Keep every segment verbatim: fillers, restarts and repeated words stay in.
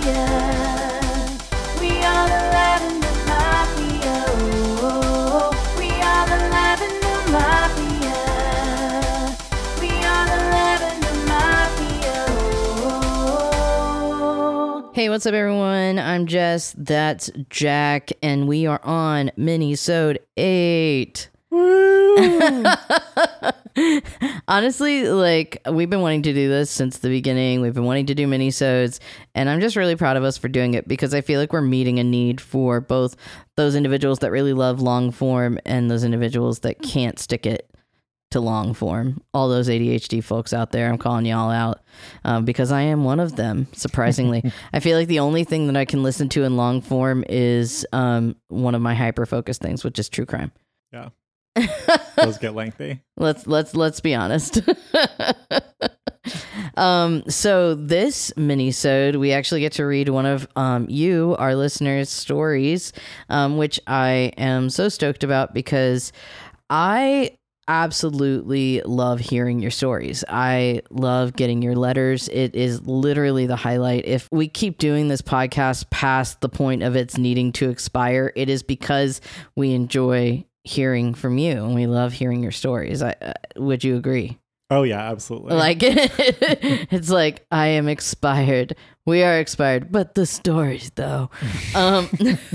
We are the Lavender Mafia. Oh, we are the Lavender Mafia. We are the Lavender Mafia. Oh. Hey, what's up, everyone? I'm Jess. That's Jack, and we are on Minisode eight. Honestly, like, we've been wanting to do this since the beginning. We've been wanting to do minisodes, and I'm just really proud of us for doing it because I feel like we're meeting a need for both those individuals that really love long form and those individuals that can't stick it to long form. All those A D H D folks out there, I'm calling y'all out um, because I am one of them, surprisingly. I feel like the only thing that I can listen to in long form is um, one of my hyper-focused things, which is true crime. Yeah. Those get lengthy. Let's let's let's be honest. um, so this mini-sode, we actually get to read one of um you, our listeners' stories, um, which I am so stoked about because I absolutely love hearing your stories. I love getting your letters. It is literally the highlight. If we keep doing this podcast past the point of its needing to expire, it is because we enjoy hearing from you and we love hearing your stories. I, uh, would you agree? Oh yeah, absolutely. Like it's like I am expired. We are expired, but the stories though. um,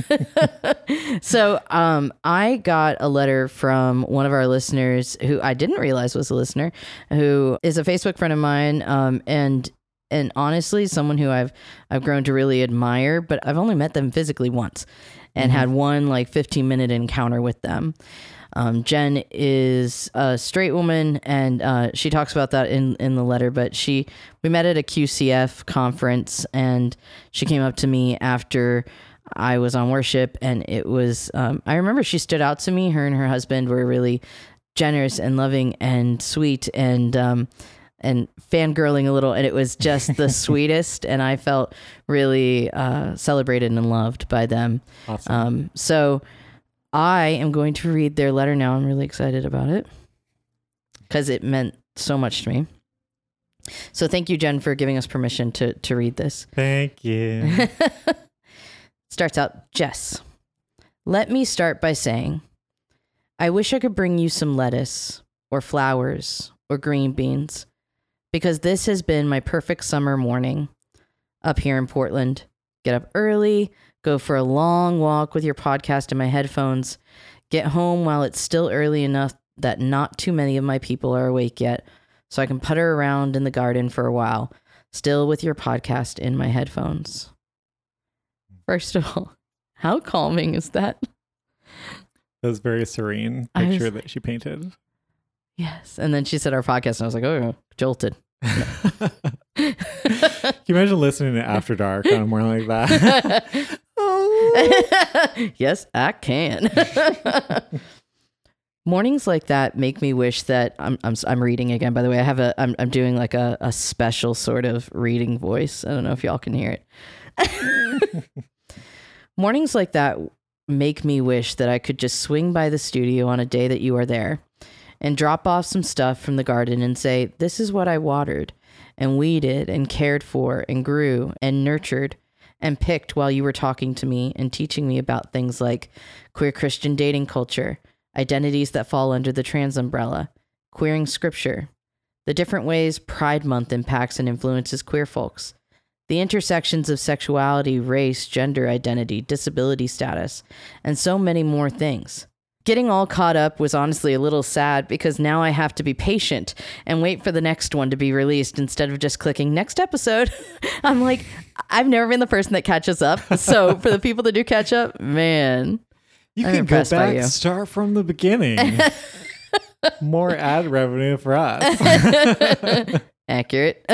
so um, I got a letter from one of our listeners who I didn't realize was a listener, who is a Facebook friend of mine, um, and and honestly, someone who I've I've grown to really admire, but I've only met them physically once. And mm-hmm. had one like fifteen minute encounter with them. Um, Jen is a straight woman, and uh, she talks about that in, in the letter, but she, we met at a Q C F conference, and she came up to me after I was on worship, and it was, um, I remember she stood out to me. Her and her husband were really generous and loving and sweet, and um, and fangirling a little, and it was just the sweetest, and I felt really uh, celebrated and loved by them. Awesome. Um, so I am going to read their letter now. I'm really excited about it because it meant so much to me. So thank you, Jen, for giving us permission to, to read this. Thank you. Starts out, Jess. Let me start by saying, I wish I could bring you some lettuce or flowers or green beans, because this has been my perfect summer morning up here in Portland. Get up early, go for a long walk with your podcast in my headphones, get home while it's still early enough that not too many of my people are awake yet, so I can putter around in the garden for a while, still with your podcast in my headphones. First of all, how calming is that? That was very serene picture was, that she painted. Yes. And then she said our podcast, and I was like, oh, jolted. No. Can you imagine listening to After Dark on a morning like that? Oh. Yes, I can. Mornings like that make me wish that I'm I'm I'm reading again. By the way, I have a I'm I'm doing like a, a special sort of reading voice. I don't know if y'all can hear it. Mornings like that make me wish that I could just swing by the studio on a day that you are there and drop off some stuff from the garden and say, this is what I watered and weeded and cared for and grew and nurtured and picked while you were talking to me and teaching me about things like queer Christian dating culture, identities that fall under the trans umbrella, queering scripture, the different ways Pride Month impacts and influences queer folks, the intersections of sexuality, race, gender identity, disability status, and so many more things. Getting all caught up was honestly a little sad because now I have to be patient and wait for the next one to be released instead of just clicking next episode. I'm like, I've never been the person that catches up. So for the people that do catch up, man, you I'm can go back, you. start from the beginning. More ad revenue for us. Accurate.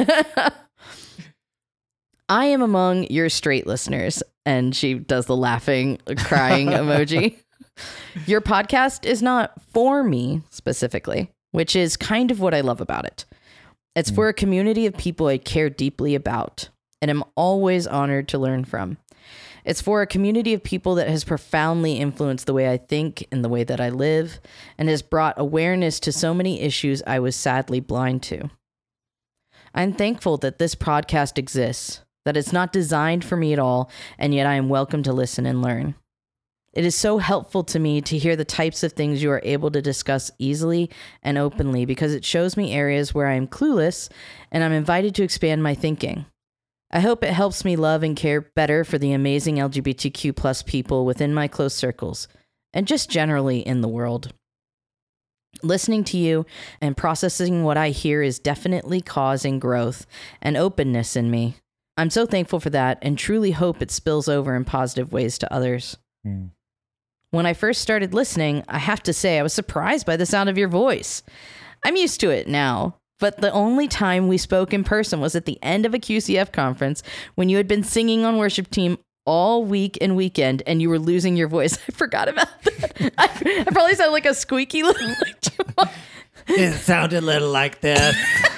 I am among your straight listeners. And she does the laughing, crying emoji. Your podcast is not for me specifically, which is kind of what I love about it. It's mm. for a community of people I care deeply about and am always honored to learn from. It's for a community of people that has profoundly influenced the way I think and the way that I live, and has brought awareness to so many issues I was sadly blind to. I'm thankful that this podcast exists that it's not designed for me at all, and yet I am welcome to listen and learn. It is so helpful to me to hear the types of things you are able to discuss easily and openly because it shows me areas where I am clueless and I'm invited to expand my thinking. I hope it helps me love and care better for the amazing L G B T Q plus people within my close circles and just generally in the world. Listening to you and processing what I hear is definitely causing growth and openness in me. I'm so thankful for that and truly hope it spills over in positive ways to others. Mm. When I first started listening, I have to say I was surprised by the sound of your voice. I'm used to it now, but the only time we spoke in person was at the end of a Q C F conference when you had been singing on worship team all week and weekend and you were losing your voice. I forgot about that. I, I probably sounded like a squeaky little like chipmunk. It sounded a little like this.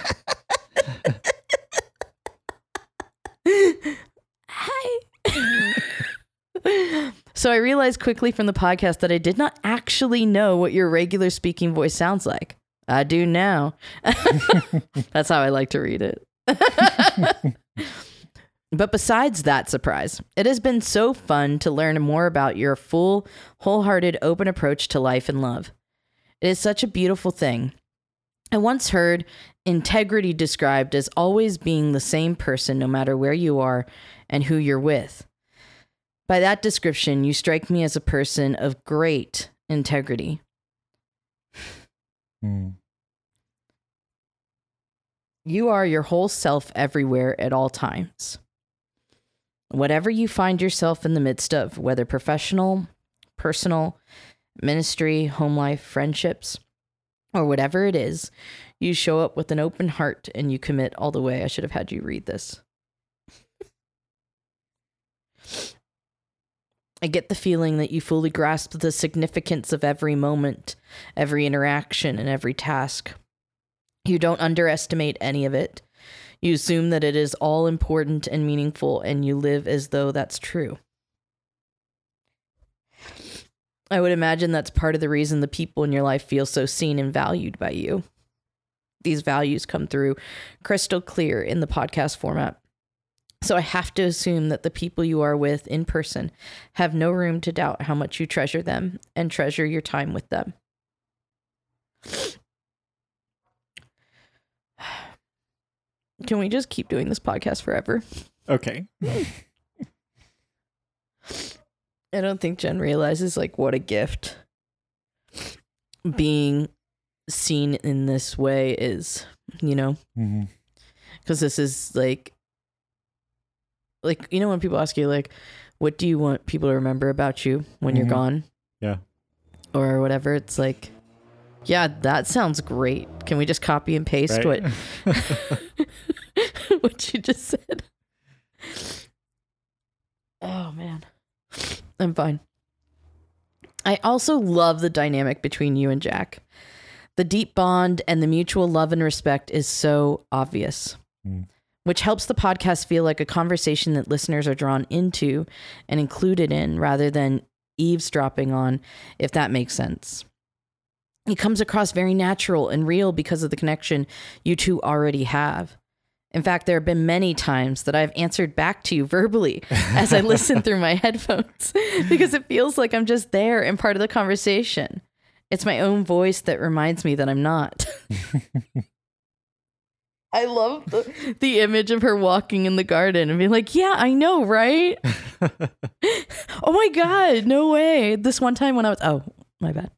Hi. So I realized quickly from the podcast that I did not actually know what your regular speaking voice sounds like. I do now. That's how I like to read it. But besides that surprise, it has been so fun to learn more about your full, wholehearted, open approach to life and love. It is such a beautiful thing. I once heard integrity described as always being the same person no matter where you are and who you're with. By that description, you strike me as a person of great integrity. Mm. You are your whole self everywhere at all times. Whatever you find yourself in the midst of, whether professional, personal, ministry, home life, friendships, or whatever it is, you show up with an open heart and you commit all the way. I should have had you read this. I get the feeling that you fully grasp the significance of every moment, every interaction, and every task. You don't underestimate any of it. You assume that it is all important and meaningful, and you live as though that's true. I would imagine that's part of the reason the people in your life feel so seen and valued by you. These values come through crystal clear in the podcast format. So I have to assume that the people you are with in person have no room to doubt how much you treasure them and treasure your time with them. Can we just keep doing this podcast forever? Okay. I don't think Jen realizes like what a gift being seen in this way is, you know, because mm-hmm. this is like, like, you know, when people ask you like, what do you want people to remember about you when mm-hmm. you're gone? Yeah. Or whatever. It's like, yeah, that sounds great. Can we just copy and paste right? what, what you just said? Oh man. I'm fine. I also love the dynamic between you and Jack. The deep bond and the mutual love and respect is so obvious, mm. which helps the podcast feel like a conversation that listeners are drawn into and included in rather than eavesdropping on, if that makes sense. It comes across very natural and real because of the connection you two already have. In fact, there have been many times that I've answered back to you verbally as I listen through my headphones because it feels like I'm just there and part of the conversation. It's my own voice that reminds me that I'm not. I love the, the image of her walking in the garden and being like, yeah, I know, right? Oh my God, no way. This one time when I was, oh, my bad.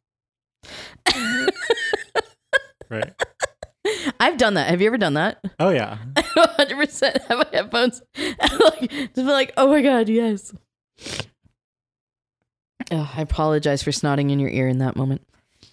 Right. I've done that. Have you ever done that? Oh, yeah. I one hundred percent have my headphones. like, just be like, oh my God, yes. Oh, I apologize for snotting in your ear in that moment.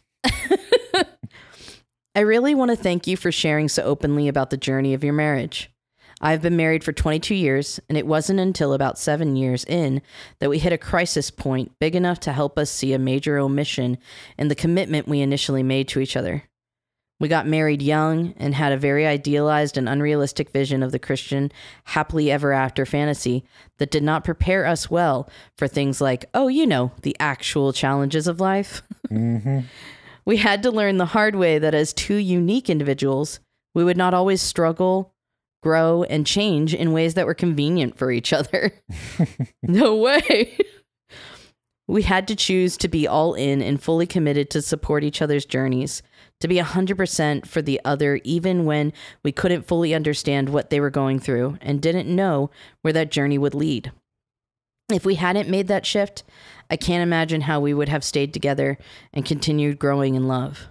I really want to thank you for sharing so openly about the journey of your marriage. I've been married for twenty-two years, and it wasn't until about seven years in that we hit a crisis point big enough to help us see a major omission in the commitment we initially made to each other. We got married young and had a very idealized and unrealistic vision of the Christian happily ever after fantasy that did not prepare us well for things like, oh, you know, the actual challenges of life. Mm-hmm. We had to learn the hard way that as two unique individuals, we would not always struggle grow, and change in ways that were convenient for each other. No way. We had to choose to be all in and fully committed to support each other's journeys, to be one hundred percent for the other, even when we couldn't fully understand what they were going through and didn't know where that journey would lead. If we hadn't made that shift, I can't imagine how we would have stayed together and continued growing in love.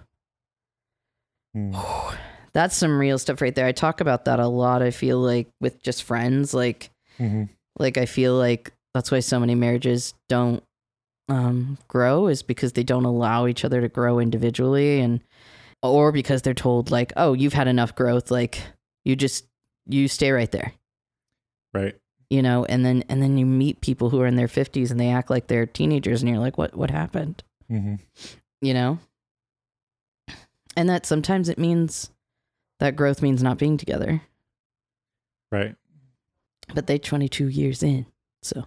Mm. That's some real stuff right there. I talk about that a lot. I feel like with just friends, like, mm-hmm. like I feel like that's why so many marriages don't um, grow, is because they don't allow each other to grow individually, and or because they're told like, oh, you've had enough growth, like you just you stay right there, right? You know, and then and then you meet people who are in their fifties and they act like they're teenagers, and you're like, what what happened? Mm-hmm. You know, and that sometimes it means that growth means not being together. Right. But they're twenty-two years in. So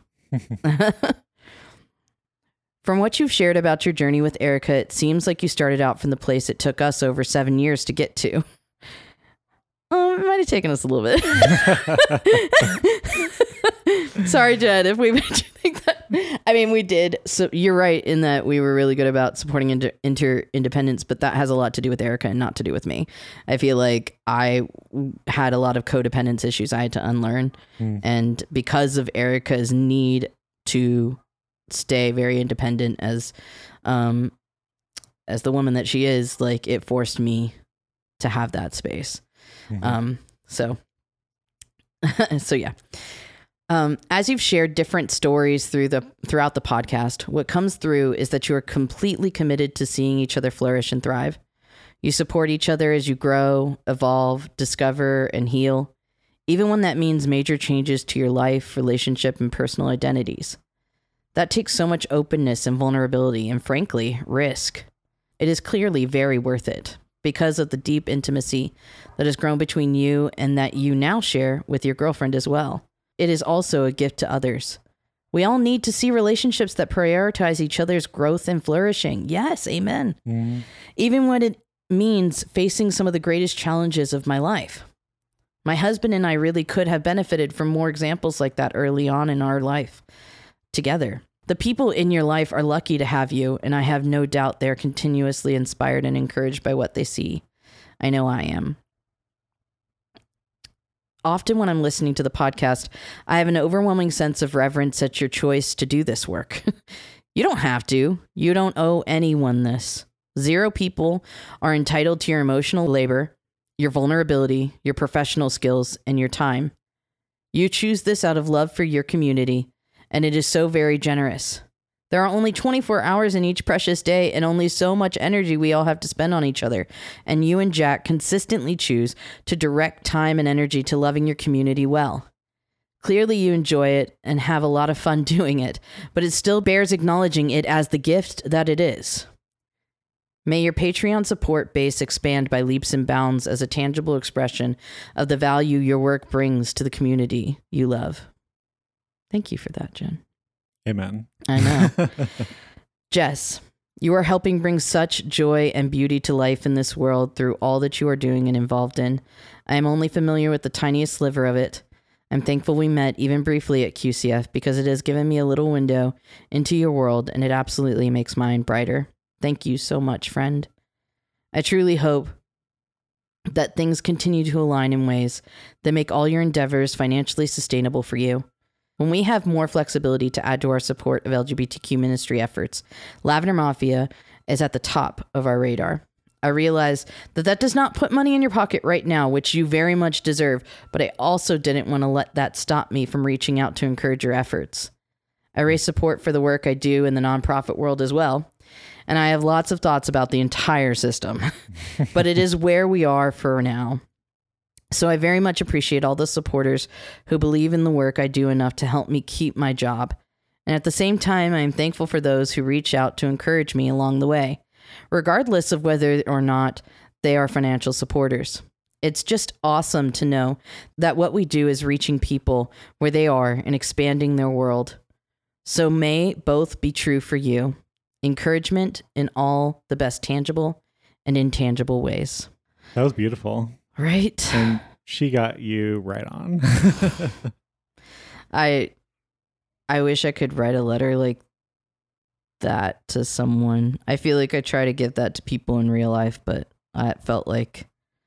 from what you've shared about your journey with Erica, it seems like you started out from the place it took us over seven years to get to. Um, it might have taken us a little bit. Sorry, Jed, if we made you think that. I mean, we did. So you're right in that we were really good about supporting inter, inter independence, but that has a lot to do with Erica and not to do with me. I feel like I had a lot of codependence issues I had to unlearn. Mm. And because of Erica's need to stay very independent as, um, as the woman that she is, like, it forced me to have that space. Mm-hmm. Um, so, so yeah. Um, as you've shared different stories through the throughout the podcast, what comes through is that you are completely committed to seeing each other flourish and thrive. You support each other as you grow, evolve, discover, and heal, even when that means major changes to your life, relationship, and personal identities. That takes so much openness and vulnerability, and frankly, risk. It is clearly very worth it because of the deep intimacy that has grown between you and that you now share with your girlfriend as well. It is also a gift to others. We all need to see relationships that prioritize each other's growth and flourishing. Yes, amen. Mm-hmm. Even when it means facing some of the greatest challenges of my life. My husband and I really could have benefited from more examples like that early on in our life together. The people in your life are lucky to have you, and I have no doubt they're continuously inspired and encouraged by what they see. I know I am. Often when I'm listening to the podcast, I have an overwhelming sense of reverence at your choice to do this work. You don't have to. You don't owe anyone this. Zero people are entitled to your emotional labor, your vulnerability, your professional skills, and your time. You choose this out of love for your community, and it is so very generous. There are only twenty-four hours in each precious day and only so much energy we all have to spend on each other. And you and Jack consistently choose to direct time and energy to loving your community well. Clearly you enjoy it and have a lot of fun doing it, but it still bears acknowledging it as the gift that it is. May your Patreon support base expand by leaps and bounds as a tangible expression of the value your work brings to the community you love. Thank you for that, Jen. Amen. I know. Jess, you are helping bring such joy and beauty to life in this world through all that you are doing and involved in. I am only familiar with the tiniest sliver of it. I'm thankful we met even briefly at Q C F because it has given me a little window into your world and it absolutely makes mine brighter. Thank you so much, friend. I truly hope that things continue to align in ways that make all your endeavors financially sustainable for you. When we have more flexibility to add to our support of L G B T Q ministry efforts, Lavender Mafia is at the top of our radar. I realize that that does not put money in your pocket right now, which you very much deserve, but I also didn't want to let that stop me from reaching out to encourage your efforts. I raise support for the work I do in the nonprofit world as well, and I have lots of thoughts about the entire system, but it is where we are for now. So I very much appreciate all the supporters who believe in the work I do enough to help me keep my job. And at the same time, I am thankful for those who reach out to encourage me along the way, regardless of whether or not they are financial supporters. It's just awesome to know that what we do is reaching people where they are and expanding their world. So may both be true for you. Encouragement in all the best tangible and intangible ways. That was beautiful. Right. And she got you right on. I I wish I could write a letter like that to someone. I feel like I try to give that to people in real life, but I felt like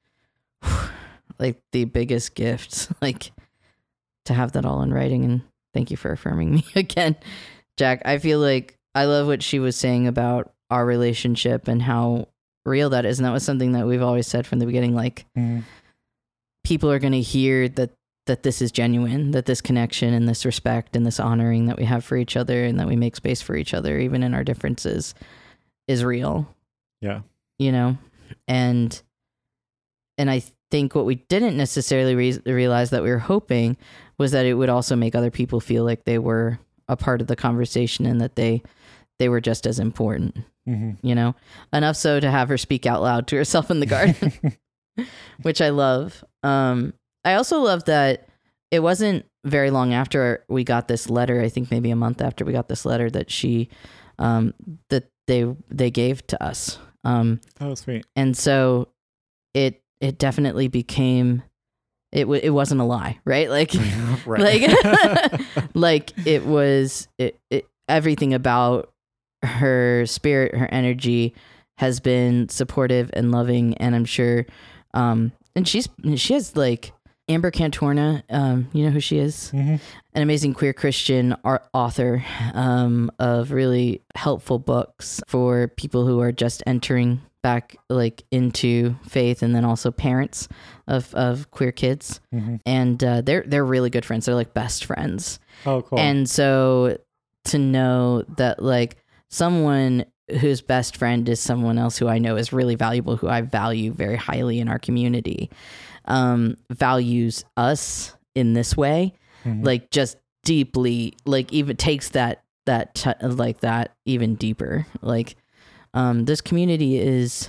like the biggest gift, like to have that all in writing. And thank you for affirming me again, Jack. I feel like I love what she was saying about our relationship and how real that is. And that was something that we've always said from the beginning, like mm. people are going to hear that that this is genuine, that this connection and this respect and this honoring that we have for each other and that we make space for each other, even in our differences, is real. Yeah. You know? And, and I think what we didn't necessarily re- realize that we were hoping was that it would also make other people feel like they were a part of the conversation and that they, they were just as important, mm-hmm. you know, enough so to have her speak out loud to herself in the garden, which I love. Um, I also love that it wasn't very long after we got this letter. I think maybe a month after we got this letter that she, um, that they, they gave to us. Um, oh, sweet. And so it, it definitely became, it w- it wasn't a lie, right? Like, right. like, like it was, it, it, everything about her spirit, her energy has been supportive and loving. And I'm sure, um, and she's, she has like, Amber Cantorna, um, you know who she is? Mm-hmm. An amazing queer Christian art author um, of really helpful books for people who are just entering back like into faith, and then also parents of, of queer kids. Mm-hmm. And uh, they're they're really good friends. They're like best friends. Oh, cool. And so to know that like someone whose best friend is someone else who I know is really valuable, who I value very highly in our community, um, values us in this way, mm-hmm. like just deeply, like even takes that, that, t- like that even deeper. Like, um, this community is,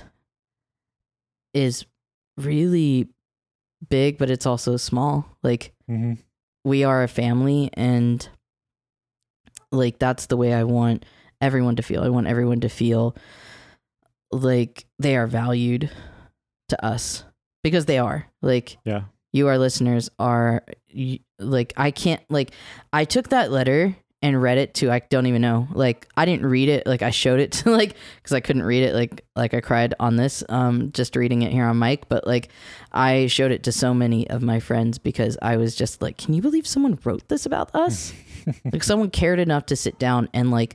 is really big, but it's also small. Like mm-hmm. we are a family, and like, that's the way I want everyone to feel. I want everyone to feel like they are valued to us, because they are. Like, yeah, you, our listeners, are you, like, I can't, like, I took that letter and read it to, I don't even know, like, I didn't read it, like, I showed it to, like, because I couldn't read it, like, like I cried on this, um, just reading it here on mic, but, like, I showed it to so many of my friends because I was just like, can you believe someone wrote this about us? Like, someone cared enough to sit down and, like,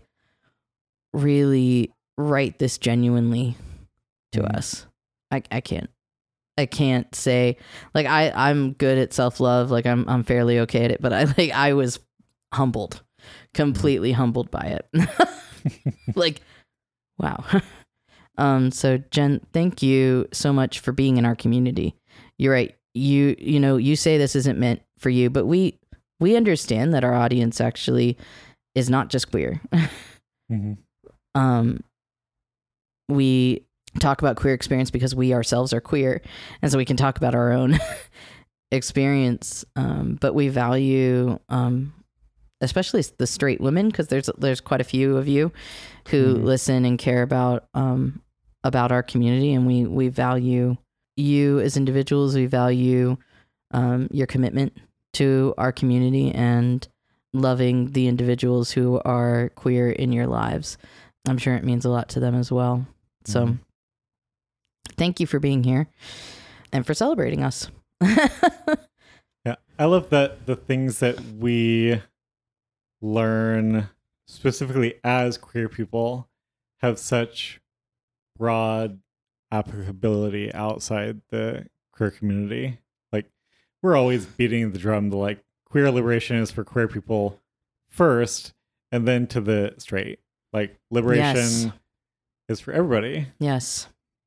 really write this genuinely to mm. us. I, I can't. I can't say, like, I, I'm good at self-love. Like, I'm I'm fairly okay at it, but I like I was humbled, completely humbled by it. Like, wow. Um, so Jen, thank you so much for being in our community. You're right. You you know, you say this isn't meant for you, but we we understand that our audience actually is not just queer. Mm-hmm. Um, we talk about queer experience because we ourselves are queer, and so we can talk about our own experience. Um, but we value, um, especially the straight women, because there's there's quite a few of you who mm-hmm. listen and care about um about our community, and we we value you as individuals. We value um your commitment to our community and loving the individuals who are queer in your lives. I'm sure it means a lot to them as well. So mm-hmm. thank you for being here and for celebrating us. Yeah. I love that the things that we learn specifically as queer people have such broad applicability outside the queer community. Like, we're always beating the drum the like queer liberation is for queer people first, and then to the straight. Like, liberation yes. is for everybody. Yes.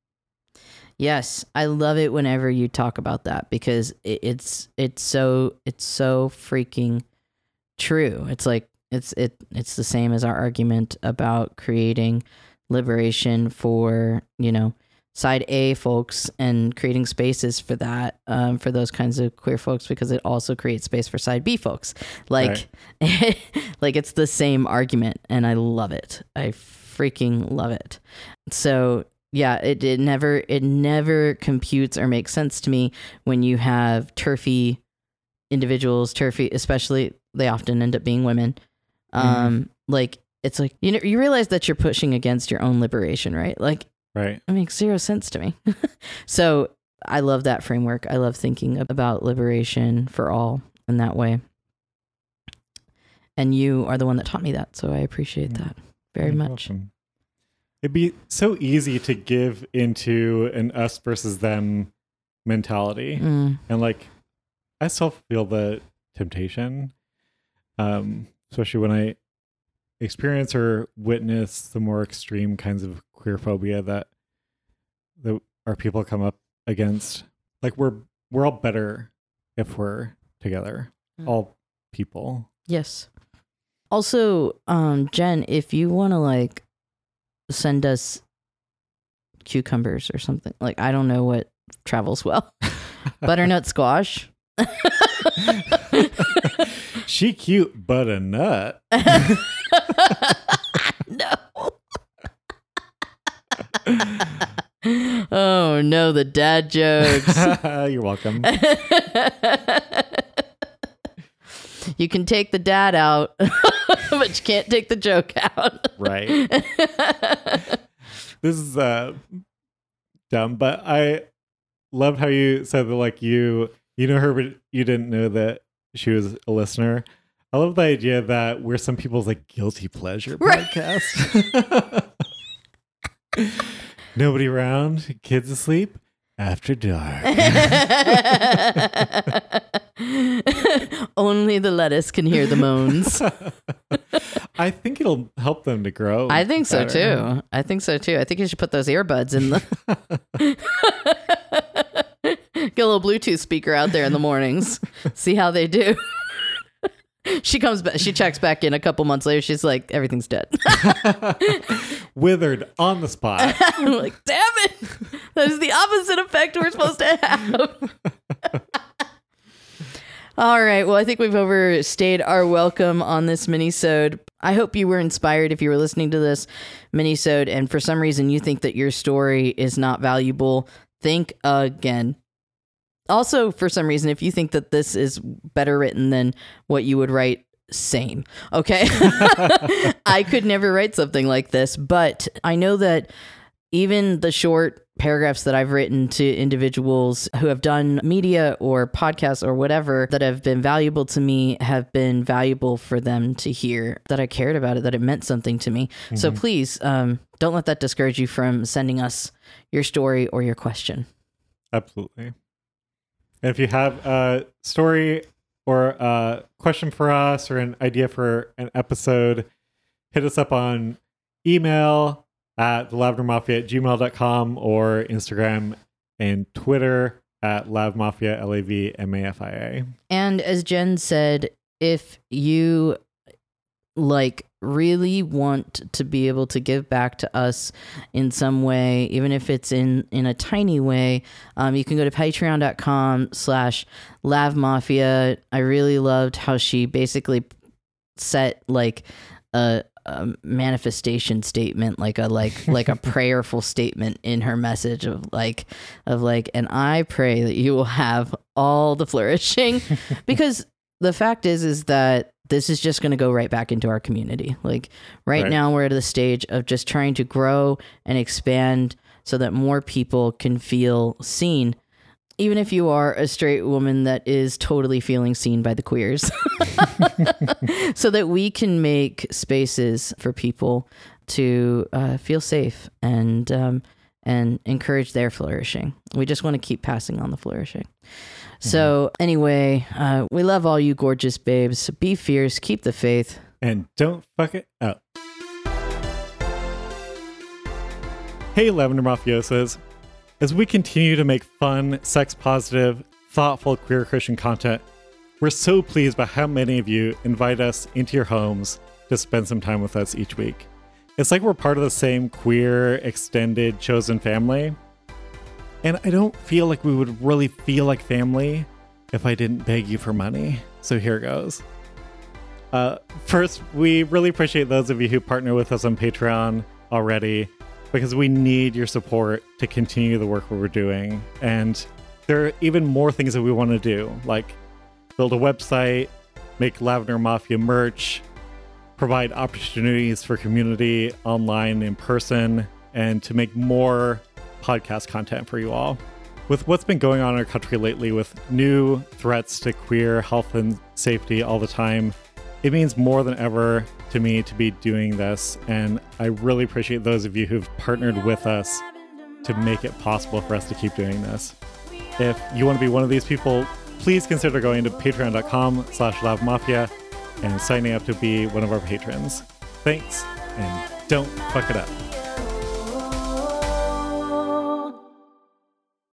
Yes. I love it whenever you talk about that, because it, it's it's so it's so freaking true. It's like it's it it's the same as our argument about creating liberation for, you know, side A folks and creating spaces for that, um, for those kinds of queer folks, because it also creates space for side B folks. Like, right. Like, it's the same argument, and I love it. I freaking love it. So yeah, it, it never it never computes or makes sense to me when you have turfy individuals, turfy, especially they often end up being women. Um, mm. Like it's like you know you realize that you're pushing against your own liberation, right? Like, right, it makes zero sense to me. So I love that framework. I love thinking about liberation for all in that way. And you are the one that taught me that, so I appreciate mm. that very You're much. Welcome. It'd be so easy to give into an us versus them mentality. Mm. And like, I still feel the temptation, um, especially when I experience or witness the more extreme kinds of queer phobia that, that our people come up against. Like we're, we're all better if we're together, mm. all people. Yes. Also, um, Jen, if you want to like, send us cucumbers or something. Like, I don't know what travels well. Butternut squash. She cute, but a nut. No. Oh, no, the dad jokes. You're welcome. You can take the dad out, but you can't take the joke out. Right. This is uh, dumb, but I loved how you said that, like, you you know her, but you didn't know that she was a listener. I love the idea that we're some people's, like, guilty pleasure podcast. Right. Nobody around, kids asleep. After dark. Only the lettuce can hear the moans. I think it'll help them to grow. I think better. so too. I think so too. I think you should put those earbuds in the get a little Bluetooth speaker out there in the mornings. See how they do. She comes back. She checks back in a couple months later. She's like, everything's dead. Withered on the spot. I'm like, damn it. That is the opposite effect we're supposed to have. All right. Well, I think we've overstayed our welcome on this mini-sode. I hope you were inspired if you were listening to this mini-sode and for some reason you think that your story is not valuable. Think again. Also, for some reason, if you think that this is better written than what you would write, same. Okay. I could never write something like this, but I know that even the short paragraphs that I've written to individuals who have done media or podcasts or whatever that have been valuable to me have been valuable for them to hear, that I cared about it, that it meant something to me. Mm-hmm. So please um, don't let that discourage you from sending us your story or your question. Absolutely. And if you have a story or a question for us or an idea for an episode, hit us up on email at the lavender mafia at gmail dot com or Instagram and Twitter at lavmafia, L A V M A F I A. And as Jen said, if you like really want to be able to give back to us in some way, even if it's in, in a tiny way, um, you can go to patreon dot com slash lavmafia. I really loved how she basically set like a, a manifestation statement, like a like like a prayerful statement in her message of like of like, and I pray that you will have all the flourishing, because the fact is is that this is just going to go right back into our community. Like right, right now we're at the stage of just trying to grow and expand so that more people can feel seen. Even if you are a straight woman that is totally feeling seen by the queers, so that we can make spaces for people to uh, feel safe and um, and encourage their flourishing. We just want to keep passing on the flourishing. Mm-hmm. So anyway, uh, we love all you gorgeous babes. Be fierce, keep the faith, and don't fuck it up. Hey, Lavender Mafiosas. As we continue to make fun, sex-positive, thoughtful queer Christian content, we're so pleased by how many of you invite us into your homes to spend some time with us each week. It's like we're part of the same queer, extended, chosen family. And I don't feel like we would really feel like family if I didn't beg you for money. So here goes. Uh, first, we really appreciate those of you who partner with us on Patreon already. because we need your support to continue the work we're doing. And there are even more things that we want to do, like build a website, make Lavender Mafia merch, provide opportunities for community online, in person, and to make more podcast content for you all. With what's been going on in our country lately, with new threats to queer health and safety all the time, it means more than ever to me to be doing this. And I really appreciate those of you who've partnered with us to make it possible for us to keep doing this. If you want to be one of these people, please consider going to patreon.com slash lavmafia and signing up to be one of our patrons. Thanks, and don't fuck it up.